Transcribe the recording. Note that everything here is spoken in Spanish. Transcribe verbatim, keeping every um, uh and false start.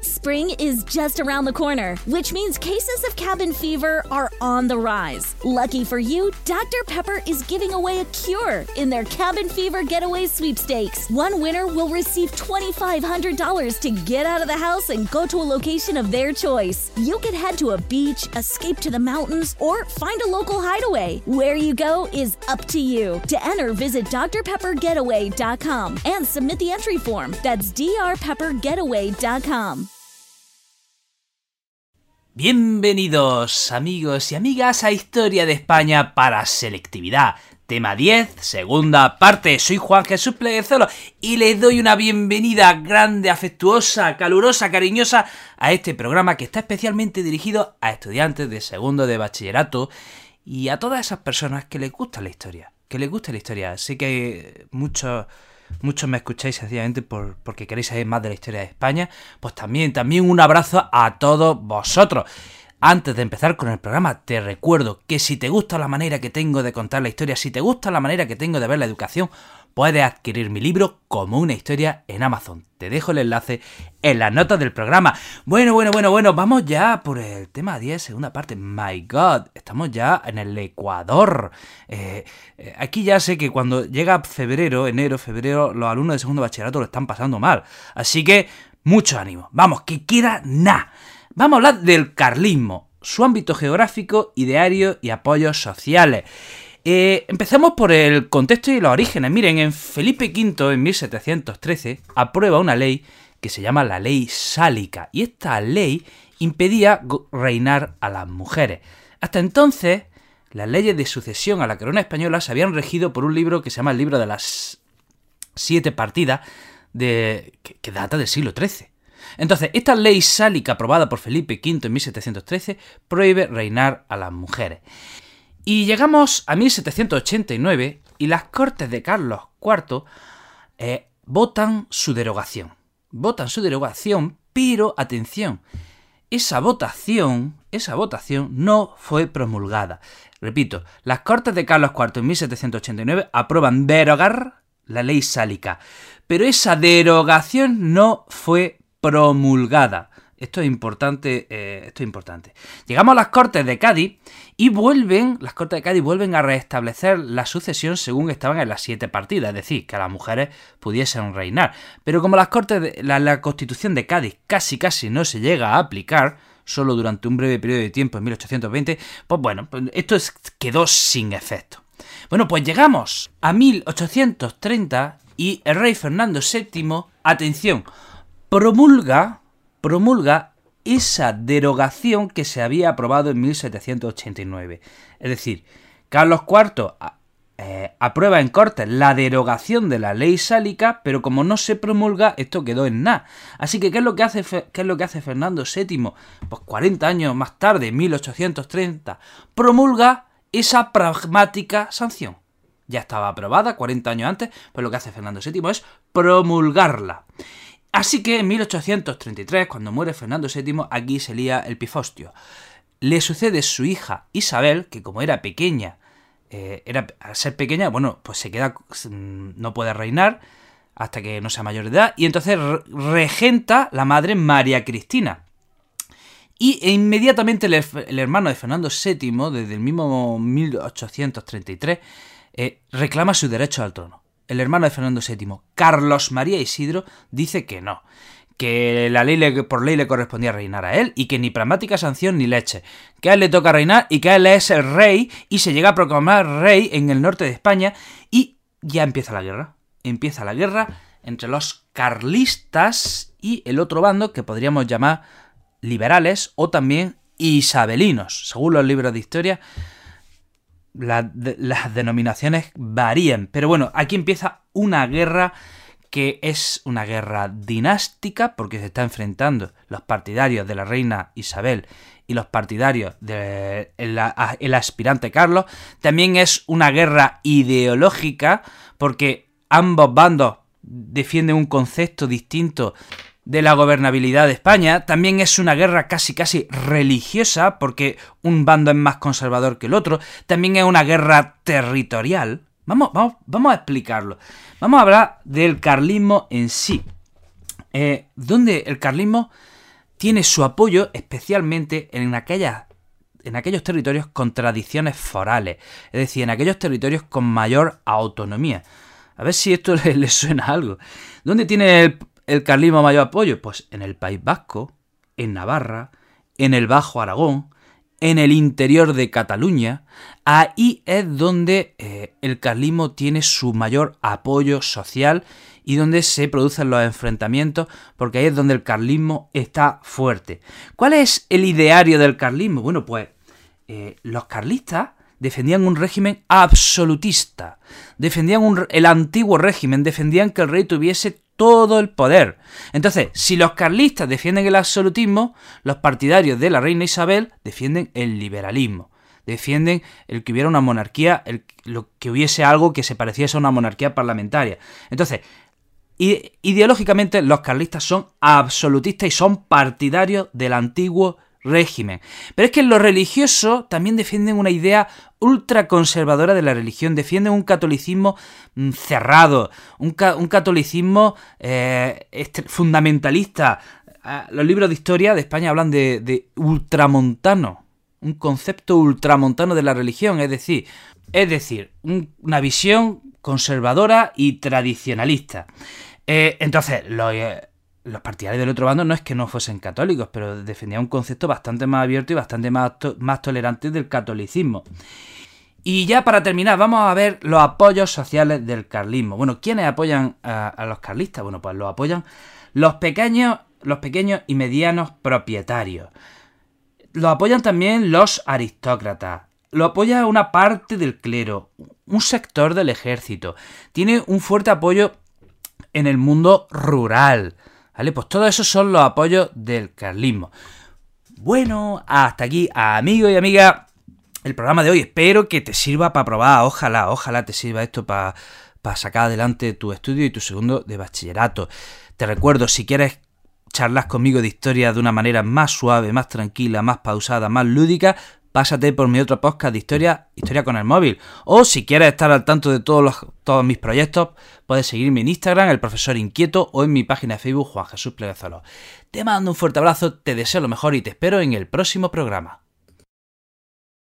Spring is just around the corner, which means cases of cabin fever are on the rise. Lucky for you, Doctor Pepper is giving away a cure in their Cabin Fever Getaway Sweepstakes. One winner will receive twenty-five hundred dollars to get out of the house and go to a location of their choice. You could head to a beach, escape to the mountains, or find a local hideaway. Where you go is up to you. To enter, visit d r pepper getaway dot com and submit the entry form. That's d r pepper getaway dot com. Bienvenidos amigos y amigas a Historia de España para Selectividad, tema diez, segunda parte. Soy Juan Jesús Pleguezolo y les doy una bienvenida grande, afectuosa, calurosa, cariñosa a este programa que está especialmente dirigido a estudiantes de segundo de bachillerato y a todas esas personas que les gusta la historia, que les gusta la historia. Sé que muchos... Muchos me escucháis sencillamente por, porque queréis saber más de la historia de España. Pues también, también un abrazo a todos vosotros. Antes de empezar con el programa, te recuerdo que si te gusta la manera que tengo de contar la historia, si te gusta la manera que tengo de ver la educación, puedes adquirir mi libro Como una historia en Amazon. Te dejo el enlace en las notas del programa. Bueno, bueno, bueno, bueno, vamos ya por el tema diez, segunda parte. My God, estamos ya en el Ecuador. Eh, eh, aquí ya sé que cuando llega febrero, enero, febrero, los alumnos de segundo bachillerato lo están pasando mal. Así que, mucho ánimo. Vamos, que quiera nada. Vamos a hablar del carlismo, su ámbito geográfico, ideario y apoyos sociales. Eh, empezamos por el contexto y los orígenes. Miren, en Felipe quinto, en mil setecientos trece, aprueba una ley que se llama la Ley Sálica, y esta ley impedía reinar a las mujeres. Hasta entonces, las leyes de sucesión a la corona española se habían regido por un libro que se llama el Libro de las Siete Partidas, de, que, que data del siglo trece. Entonces, esta Ley Sálica aprobada por Felipe quinto en mil setecientos trece prohíbe reinar a las mujeres. Y llegamos a mil setecientos ochenta y nueve y las Cortes de Carlos cuarto eh, votan su derogación. Votan su derogación, pero atención, esa votación, esa votación no fue promulgada. Repito, las Cortes de Carlos cuarto en mil setecientos ochenta y nueve aprueban derogar la Ley Sálica, pero esa derogación no fue promulgada. Esto es importante, eh, esto es importante. Llegamos a las Cortes de Cádiz y vuelven, las Cortes de Cádiz vuelven a restablecer la sucesión según estaban en las siete partidas, es decir, que las mujeres pudiesen reinar. Pero como las Cortes de, la, la Constitución de Cádiz casi casi no se llega a aplicar, solo durante un breve periodo de tiempo en mil ochocientos veinte, pues bueno, esto es, quedó sin efecto. Bueno, pues llegamos a mil ochocientos treinta y el rey Fernando séptimo, atención, promulga... promulga esa derogación que se había aprobado en mil setecientos ochenta y nueve. Es decir, Carlos cuarto eh, aprueba en Cortes la derogación de la Ley Sálica, pero como no se promulga, esto quedó en nada. Así que, ¿qué es lo que hace, qué es lo que hace Fernando séptimo? Pues cuarenta años más tarde, en mil ochocientos treinta, promulga esa pragmática sanción. Ya estaba aprobada cuarenta años antes, pues lo que hace Fernando séptimo es promulgarla. Así que en mil ochocientos treinta y tres, cuando muere Fernando séptimo, aquí se lía el pifostio. Le sucede su hija Isabel, que como era pequeña, eh, era, al ser pequeña, bueno, pues se queda, no puede reinar hasta que no sea mayor de edad, y entonces regenta la madre María Cristina. Y e inmediatamente el, el hermano de Fernando séptimo, desde el mismo mil ochocientos treinta y tres, eh, reclama su derecho al trono. El hermano de Fernando séptimo, Carlos María Isidro, dice que no, que la ley le, por ley le correspondía reinar a él y que ni pragmática sanción ni leche, que a él le toca reinar y que él es el rey y se llega a proclamar rey en el norte de España y ya empieza la guerra. Empieza la guerra entre los carlistas y el otro bando que podríamos llamar liberales o también isabelinos, según los libros de historia. La, de, las denominaciones varían, pero bueno, aquí empieza una guerra que es una guerra dinástica porque se está enfrentando los partidarios de la reina Isabel y los partidarios del de el aspirante Carlos. También es una guerra ideológica porque ambos bandos defienden un concepto distinto de la gobernabilidad de España. También es una guerra casi casi religiosa, porque un bando es más conservador que el otro. También es una guerra territorial. Vamos, vamos, vamos a explicarlo. Vamos a hablar del carlismo en sí. Eh, donde el carlismo tiene su apoyo especialmente en aquellas en aquellos territorios con tradiciones forales, es decir, en aquellos territorios con mayor autonomía. A ver si esto le, le suena a algo. ¿Dónde tiene el, el carlismo mayor apoyo? Pues en el País Vasco, en Navarra, en el Bajo Aragón, en el interior de Cataluña. Ahí es donde eh, el carlismo tiene su mayor apoyo social y donde se producen los enfrentamientos, porque ahí es donde el carlismo está fuerte. ¿Cuál es el ideario del carlismo? Bueno, pues eh, los carlistas defendían un régimen absolutista, defendían un, el antiguo régimen, defendían que el rey tuviese todo el poder. Entonces, si los carlistas defienden el absolutismo, los partidarios de la reina Isabel defienden el liberalismo, defienden el que hubiera una monarquía, el, lo, que hubiese algo que se pareciese a una monarquía parlamentaria. Entonces, ideológicamente los carlistas son absolutistas y son partidarios del antiguo régimen. Pero es que en lo religioso también defienden una idea ultraconservadora de la religión, defienden un catolicismo cerrado, un, ca- un catolicismo eh, fundamentalista. Los libros de historia de España hablan de, de ultramontano, un concepto ultramontano de la religión, es decir, es decir, un, una visión conservadora y tradicionalista. Eh, entonces, los, eh, los partidarios del otro bando no es que no fuesen católicos, pero defendían un concepto bastante más abierto y bastante más, to- más tolerante del catolicismo. Y ya para terminar, vamos a ver los apoyos sociales del carlismo. Bueno, ¿quiénes apoyan a, a los carlistas? Bueno, pues los apoyan los pequeños, los pequeños y medianos propietarios. Lo apoyan también los aristócratas. Lo apoya una parte del clero, un sector del ejército. Tiene un fuerte apoyo en el mundo rural. ¿Vale? Pues todos esos son los apoyos del carlismo. Bueno, hasta aquí, amigos y amigas, el programa de hoy. Espero que te sirva para probar. Ojalá, ojalá te sirva esto para, para sacar adelante tu estudio y tu segundo de bachillerato. Te recuerdo, si quieres charlas conmigo de historia de una manera más suave, más tranquila, más pausada, más lúdica, pásate por mi otro podcast de historia, Historia con el Móvil. O si quieres estar al tanto de todos los, todos mis proyectos, puedes seguirme en Instagram, El Profesor Inquieto, o en mi página de Facebook, Juan Jesús Pleguezolo. Te mando un fuerte abrazo, te deseo lo mejor y te espero en el próximo programa.